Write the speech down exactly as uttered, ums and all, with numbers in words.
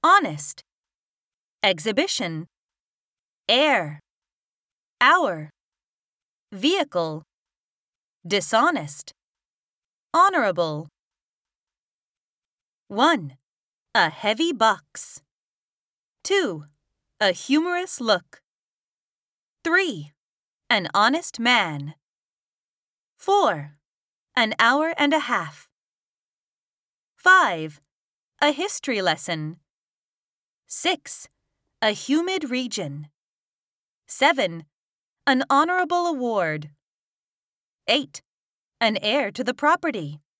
honest, exhibition, air, hour, vehicle, dishonest, honorable. one. A heavy box. two. A humorous look. three. An honest man. four. An hour and a half. five. A history lesson. six. A humid region. seven. An honorable award. eight. An heir to the property.